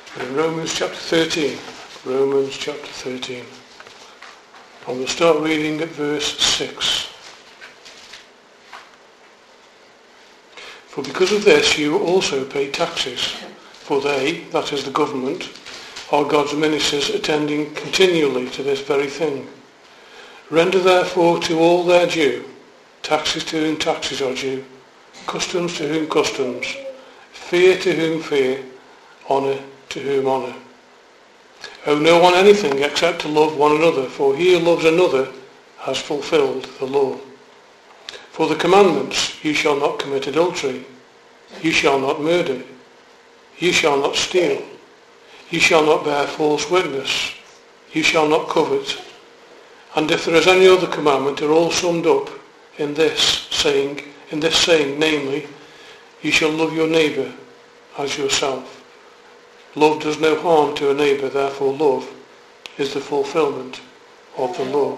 In Romans chapter 13. Romans chapter 13. And we'll start reading at verse 6. For because of this you also pay taxes, for they, that is the government, are God's ministers attending continually to this very thing. Render therefore to all their due, taxes to whom taxes are due, customs to whom customs, fear to whom fear, honour to whom honour. Owe no one anything except to love one another, for he who loves another has fulfilled the law. For the commandments, you shall not commit adultery, you shall not murder, you shall not steal, you shall not bear false witness, you shall not covet. And if there is any other commandment, are all summed up in this saying, namely, you shall love your neighbour as yourself. Love does no harm to a neighbour, therefore love is the fulfilment of the law.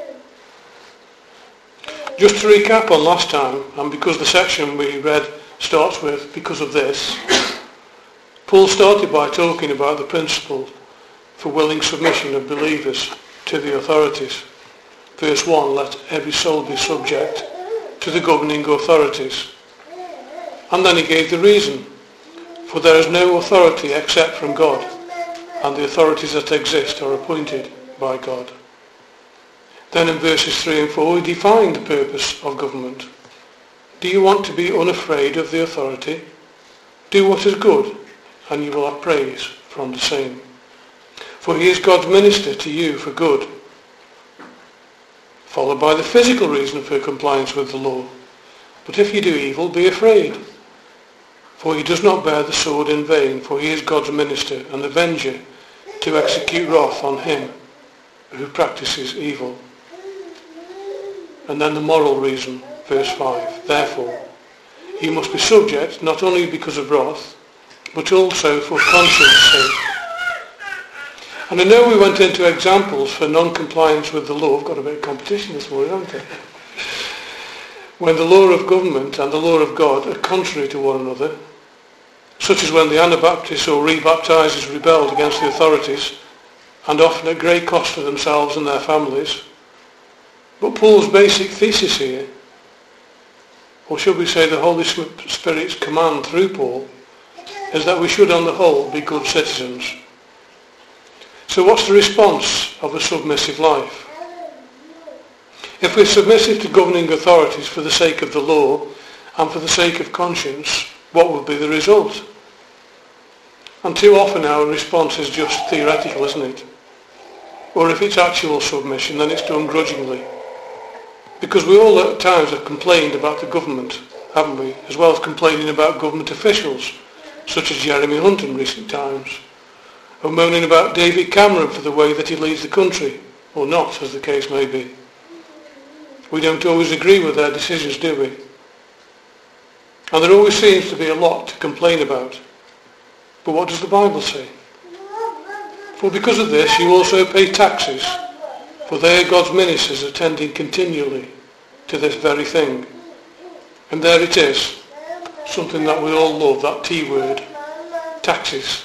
Just to recap on last time, and because the section we read starts with because of this, Paul started by talking about the principle for willing submission of believers to the authorities. Verse 1, let every soul be subject to the governing authorities. And then he gave the reason. For there is no authority except from God, and the authorities that exist are appointed by God. Then in verses 3 and 4 he defined the purpose of government. Do you want to be unafraid of the authority? Do what is good, and you will have praise from the same. For he is God's minister to you for good. Followed by the physical reason for compliance with the law. But if you do evil, be afraid. For he does not bear the sword in vain, for he is God's minister and avenger to execute wrath on him who practices evil. And then the moral reason, verse 5. Therefore, you must be subject not only because of wrath, but also for conscience sake. And I know we went into examples for non-compliance with the law. I've got a bit of competition this morning, haven't I? When the law of government and the law of God are contrary to one another, such as when the Anabaptists or rebaptizers rebelled against the authorities, and often at great cost to themselves and their families. But Paul's basic thesis here, or should we say the Holy Spirit's command through Paul, is that we should on the whole be good citizens. So what's the response of a submissive life? If we're submissive to governing authorities for the sake of the law and for the sake of conscience, what will be the result? And too often our response is just theoretical, isn't it? Or if it's actual submission, then it's done grudgingly. Because we all at times have complained about the government, haven't we? As well as complaining about government officials, such as Jeremy Hunt in recent times. Or moaning about David Cameron for the way that he leads the country, or not, as the case may be. We don't always agree with their decisions, do we? And there always seems to be a lot to complain about. But what does the Bible say? For because of this you also pay taxes, for they are God's ministers attending continually to this very thing. And there it is, something that we all love, that T word, taxes.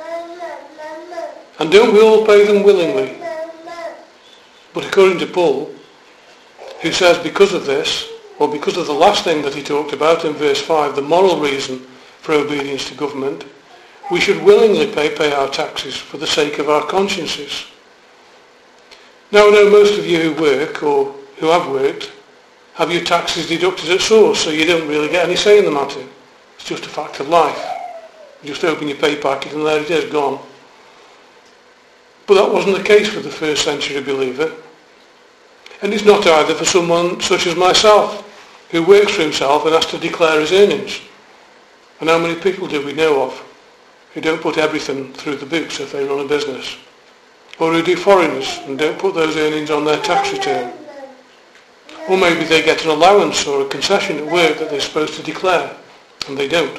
And don't we all pay them willingly? But according to Paul, who says because of this, or because of the last thing that he talked about in verse 5, the moral reason for obedience to government, we should willingly pay our taxes for the sake of our consciences. Now I know most of you who work, or who have worked, have your taxes deducted at source, so you don't really get any say in the matter. It's just a fact of life. You just open your pay packet and there it is, gone. But that wasn't the case for the first century believer. And it's not either for someone such as myself, who works for himself and has to declare his earnings. And how many people do we know of who don't put everything through the books if they run a business? Or who do foreigners and don't put those earnings on their tax return? Or maybe they get an allowance or a concession at work that they're supposed to declare, and they don't.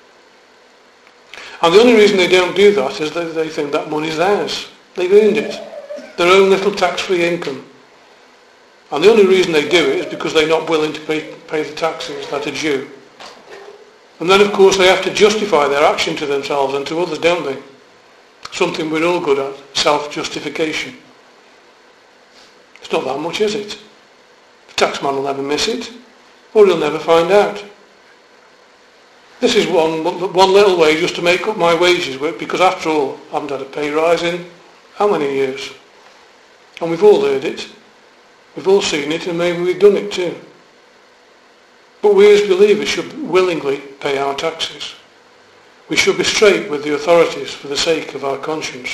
And the only reason they don't do that is that they think that money's theirs. They've earned it. Their own little tax-free income. And the only reason they do it is because they're not willing to pay the taxes that are due. And then of course they have to justify their action to themselves and to others, don't they? Something we're all good at, self-justification. It's not that much, is it? The taxman will never miss it, or he'll never find out. This is one little way just to make up my wages, because after all, I haven't had a pay rise in how many years? And we've all heard it. We've all seen it, and maybe we've done it too. But we as believers should willingly pay our taxes. We should be straight with the authorities for the sake of our conscience.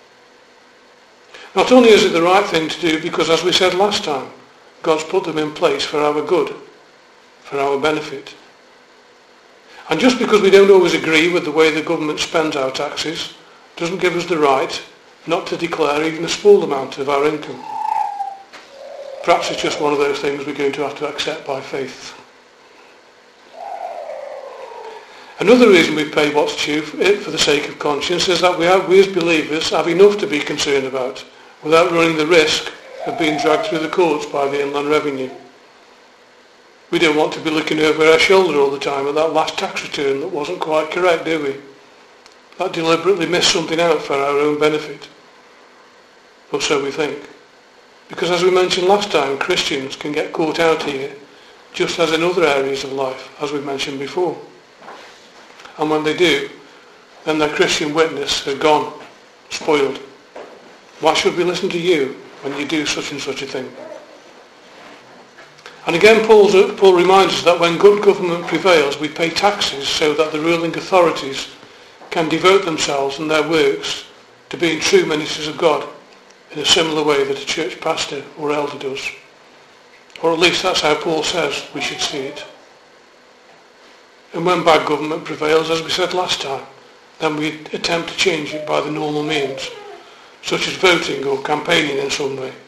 Not only is it the right thing to do, because as we said last time, God's put them in place for our good, for our benefit. And just because we don't always agree with the way the government spends our taxes, doesn't give us the right not to declare even a small amount of our income. Perhaps it's just one of those things we're going to have to accept by faith. Another reason we pay what's due for the sake of conscience is that we as believers have enough to be concerned about without running the risk of being dragged through the courts by the Inland Revenue. We don't want to be looking over our shoulder all the time at that last tax return that wasn't quite correct, do we? That deliberately missed something out for our own benefit. Or so we think. Because as we mentioned last time, Christians can get caught out here, just as in other areas of life, as we mentioned before. And when they do, then their Christian witness has gone, spoiled. Why should we listen to you when you do such and such a thing? And again, Paul reminds us that when good government prevails, we pay taxes so that the ruling authorities can devote themselves and their works to being true ministers of God in a similar way that a church pastor or elder does. Or at least that's how Paul says we should see it. And when bad government prevails, as we said last time, then we attempt to change it by the normal means, such as voting or campaigning in some way.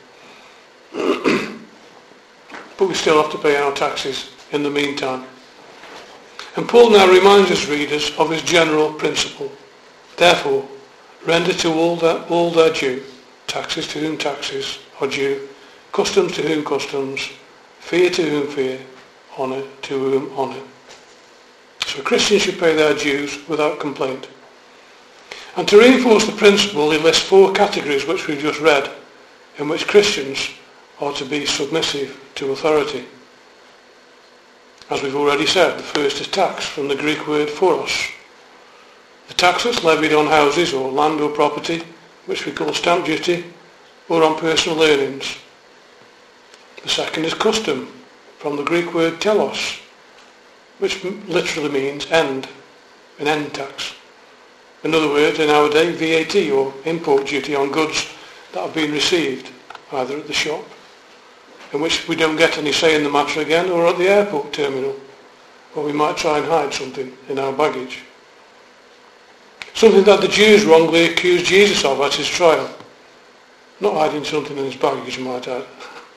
But we still have to pay our taxes in the meantime. And Paul now reminds his readers of his general principle. Therefore, render to all their due, taxes to whom taxes are due, customs to whom customs, fear to whom fear, honour to whom honour. So Christians should pay their dues without complaint. And to reinforce the principle, he lists 4 categories which we've just read, in which Christians are to be submissive to authority. As we've already said, the first is tax, from the Greek word phoros. The tax that's levied on houses or land or property, which we call stamp duty, or on personal earnings. The second is custom, from the Greek word telos, which literally means end, an end tax. In other words, in our day, VAT, or import duty on goods that have been received, either at the shop, in which we don't get any say in the matter again, or at the airport terminal, or we might try and hide something in our baggage. Something that the Jews wrongly accused Jesus of at his trial. Not hiding something in his baggage, you might add.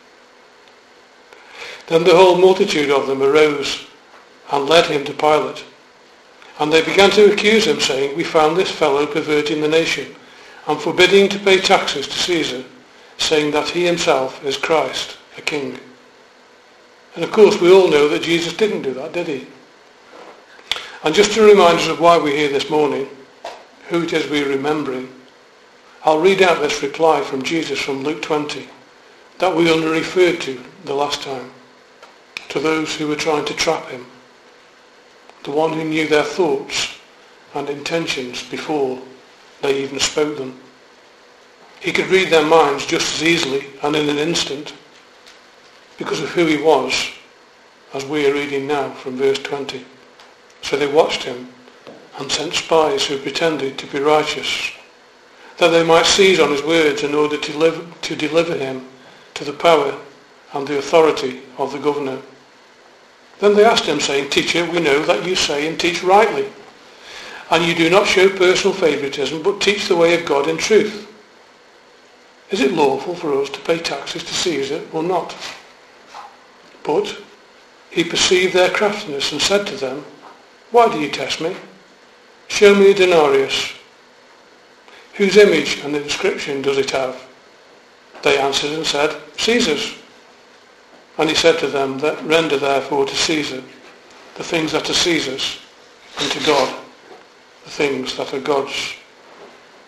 Then the whole multitude of them arose and led him to Pilate. And they began to accuse him, saying, we found this fellow perverting the nation, and forbidding to pay taxes to Caesar, saying that he himself is Christ, a king. And of course we all know that Jesus didn't do that, did he? And just to remind us of why we're here this morning, who it is we're remembering, I'll read out this reply from Jesus from Luke 20 that we only referred to the last time, to those who were trying to trap him, the one who knew their thoughts and intentions before they even spoke them. He could read their minds just as easily and in an instant because of who he was, as we are reading now from verse 20. So they watched him and sent spies who pretended to be righteous, that they might seize on his words in order to deliver him to the power and the authority of the governor. Then they asked him, saying, Teacher, we know that you say and teach rightly, and you do not show personal favouritism, but teach the way of God in truth. Is it lawful for us to pay taxes to Caesar or not? But he perceived their craftiness and said to them, Why do you test me? Show me a denarius. Whose image and inscription does it have? They answered and said, Caesar's. And he said to them, Render therefore to Caesar the things that are Caesar's, and to God the things that are God's.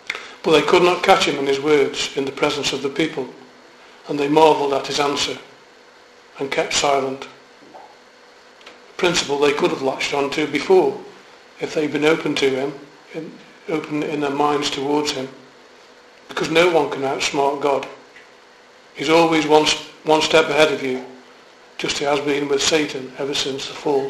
But they could not catch him in his words in the presence of the people, and they marvelled at his answer and kept silent. A principle they could have latched on to before if they'd been open to him, open in their minds towards him, because no one can outsmart God. He's always one step ahead of you, just as he has been with Satan ever since the fall.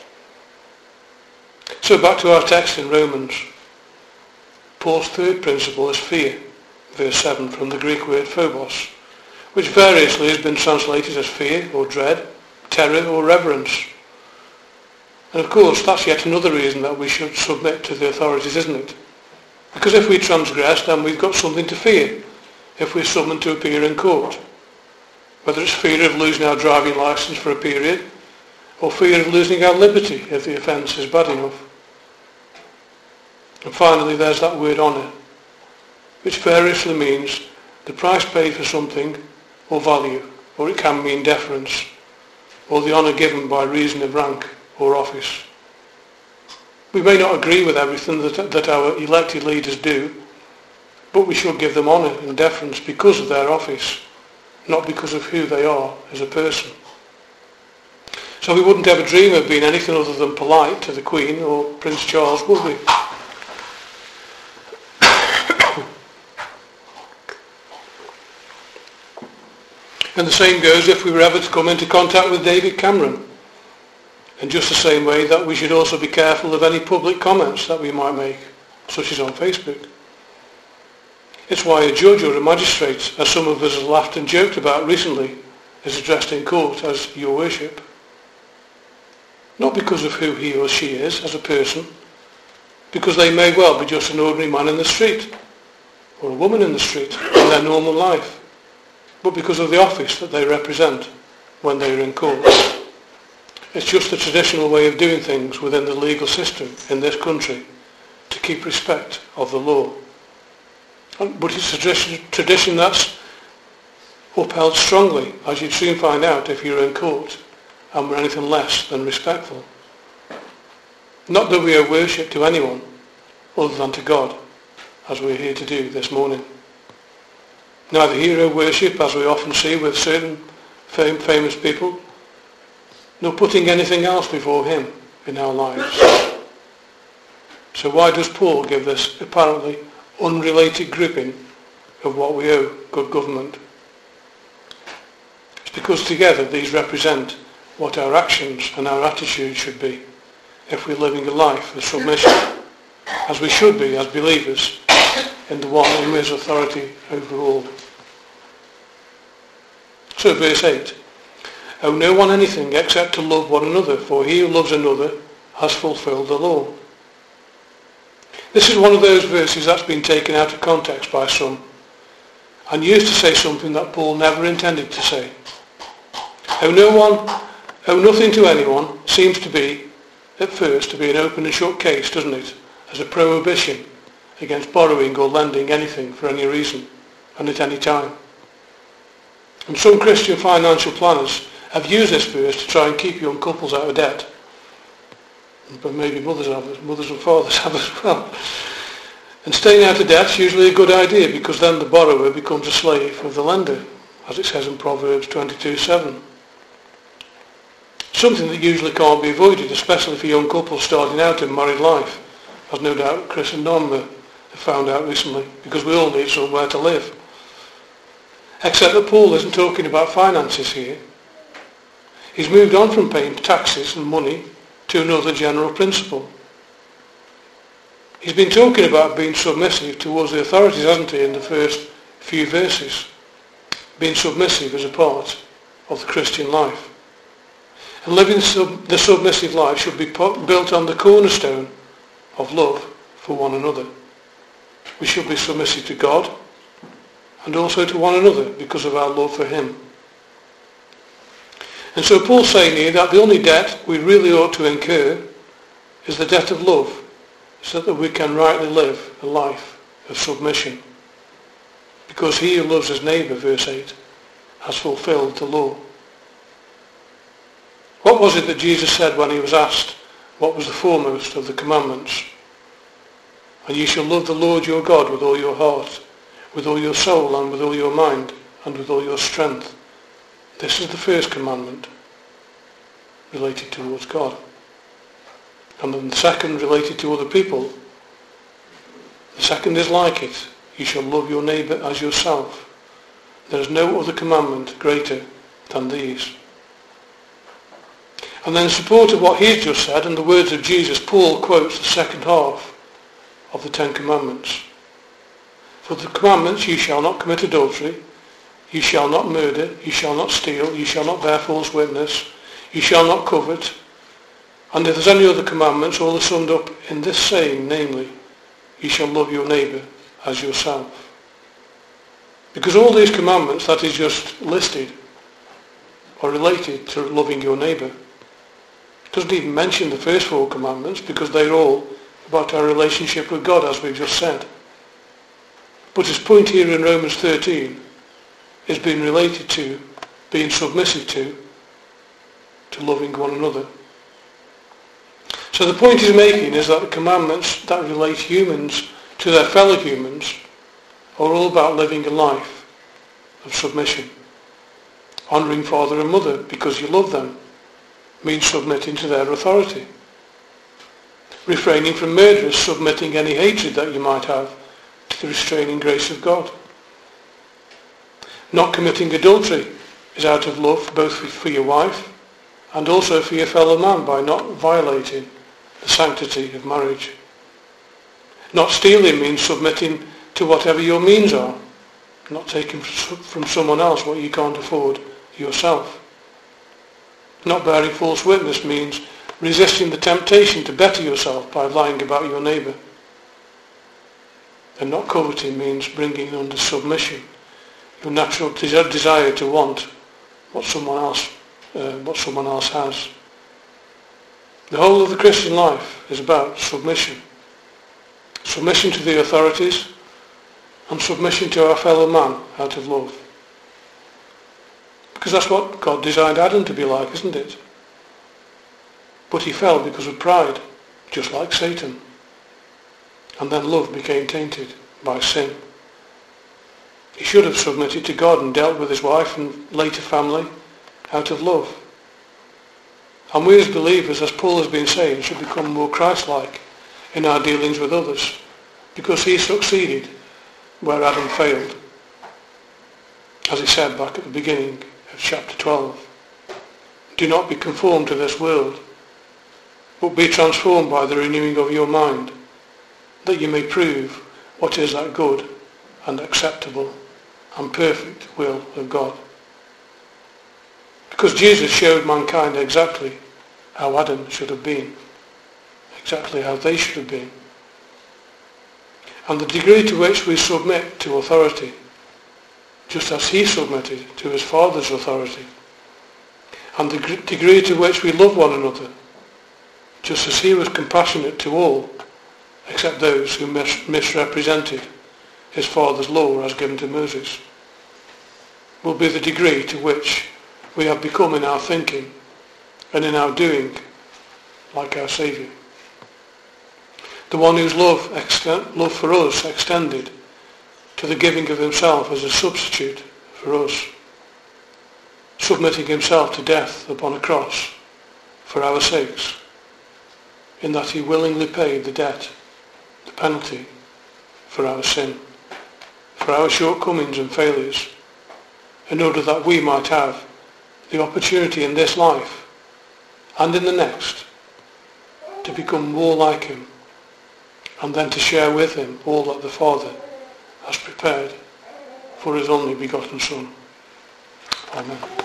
So back to our text in Romans. Paul's third principle is fear, verse 7, from the Greek word phobos, which variously has been translated as fear or dread, terror or reverence. And of course that's yet another reason that we should submit to the authorities, isn't it? Because if we transgress, then we've got something to fear if we're summoned to appear in court. Whether it's fear of losing our driving licence for a period, or fear of losing our liberty if the offence is bad enough. And finally there's that word honour, which variously means the price paid for something or value, or it can mean deference, or the honour given by reason of rank or office. We may not agree with everything that our elected leaders do, but we should give them honour and deference because of their office, not because of who they are as a person. So we wouldn't ever dream of being anything other than polite to the Queen or Prince Charles, would we? And the same goes if we were ever to come into contact with David Cameron. In just the same way that we should also be careful of any public comments that we might make, such as on Facebook. It's why a judge or a magistrate, as some of us have laughed and joked about recently, is addressed in court as Your Worship. Not because of who he or she is as a person, because they may well be just an ordinary man in the street, or a woman in the street in their normal life, but because of the office that they represent when they are in court. It's just the traditional way of doing things within the legal system in this country to keep respect of the law. But it's a tradition that's upheld strongly, as you'd soon find out if you're in court and were anything less than respectful. Not that we owe worship to anyone other than to God, as we're here to do this morning. Neither hero worship, as we often see with certain famous people, nor putting anything else before him in our lives. So why does Paul give this apparently unrelated grouping of what we owe good government? It's because together these represent what our actions and our attitude should be if we're living a life of submission, as we should be as believers in the one who is authority over all. So verse 8, owe no one anything except to love one another, for he who loves another has fulfilled the law. This is one of those verses that's been taken out of context by some and used to say something that Paul never intended to say. Owe nothing to anyone seems to be, at first, to be an open and shut case, doesn't it, as a prohibition against borrowing or lending anything for any reason and at any time. And some Christian financial planners have used this verse to try and keep young couples out of debt. But maybe mothers and fathers have as well. And staying out of debt is usually a good idea because then the borrower becomes a slave of the lender, as it says in Proverbs 22:7. Something that usually can't be avoided, especially for young couples starting out in married life, as no doubt Chris and Norma have found out recently, because we all need somewhere to live. Except that Paul isn't talking about finances here. He's moved on from paying taxes and money to another general principle. He's been talking about being submissive towards the authorities, hasn't he, in the first few verses. Being submissive as a part of the Christian life. And living the submissive life should be built on the cornerstone of love for one another. We should be submissive to God and also to one another because of our love for him. And so Paul's saying here that the only debt we really ought to incur is the debt of love, so that we can rightly live a life of submission. Because he who loves his neighbour, verse 8, has fulfilled the law. What was it that Jesus said when he was asked what was the foremost of the commandments? And ye shall love the Lord your God with all your heart, with all your soul, and with all your mind, and with all your strength. This is the first commandment related towards God. And then the second related to other people. The second is like it. You shall love your neighbour as yourself. There is no other commandment greater than these. And then in support of what he's just said and the words of Jesus, Paul quotes the second half of the Ten Commandments. For the commandments, you shall not commit adultery, you shall not murder, you shall not steal, you shall not bear false witness, you shall not covet. And if there's any other commandments, all are summed up in this saying, namely, you shall love your neighbour as yourself. Because all these commandments that is just listed are related to loving your neighbour. It doesn't even mention the first four commandments because they're all about our relationship with God, as we've just said. But his point here in Romans 13 is being related to, being submissive to loving one another. So the point he's making is that the commandments that relate humans to their fellow humans are all about living a life of submission. Honouring father and mother because you love them means submitting to their authority. Refraining from murder is submitting any hatred that you might have to the restraining grace of God. Not committing adultery is out of love both for your wife and also for your fellow man by not violating the sanctity of marriage. Not stealing means submitting to whatever your means are, not taking from someone else what you can't afford yourself. Not bearing false witness means resisting the temptation to better yourself by lying about your neighbour. And not coveting means bringing under submission your natural desire to want what someone else has. The whole of the Christian life is about submission. Submission to the authorities and submission to our fellow man out of love. Because that's what God designed Adam to be like, isn't it? But he fell because of pride, just like Satan. And then love became tainted by sin. He should have submitted to God and dealt with his wife and later family out of love. And we as believers, as Paul has been saying, should become more Christ-like in our dealings with others, because he succeeded where Adam failed. As he said back at the beginning of chapter 12, do not be conformed to this world, but be transformed by the renewing of your mind, that you may prove what is that good and acceptable and perfect will of God. Because Jesus showed mankind exactly how Adam should have been, exactly how they should have been. And the degree to which we submit to authority, just as he submitted to his Father's authority, and the degree to which we love one another, just as he was compassionate to all, except those who misrepresented his Father's law as given to Moses, will be the degree to which we have become in our thinking and in our doing like our Saviour. The one whose love for us extended to the giving of himself as a substitute for us, submitting himself to death upon a cross for our sakes, in that he willingly paid the debt, the penalty for our sin, for our shortcomings and failures, in order that we might have the opportunity in this life and in the next to become more like him, and then to share with him all that the Father has prepared for his only begotten Son. Amen.